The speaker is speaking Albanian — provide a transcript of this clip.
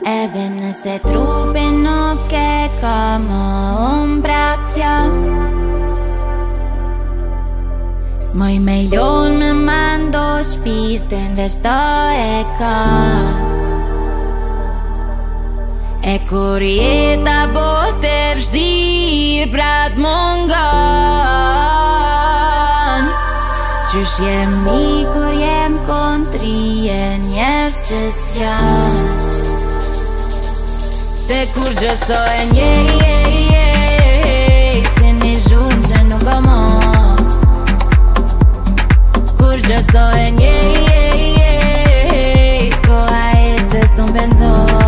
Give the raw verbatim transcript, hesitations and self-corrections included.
Edhe nëse trupin nuk e ka më unë prapja, s'moj me lon me mando shpirtin veç ta e ka. E kur jeta bote vështir prat mungon, qysh jem mi kur jem kontrije njerës që s'jan. Se kur gjësoj njej, jej, jej, si një zhun që nuk o mo. Kur gjësoj njej, jej, jej, koha e që s'un benzoj.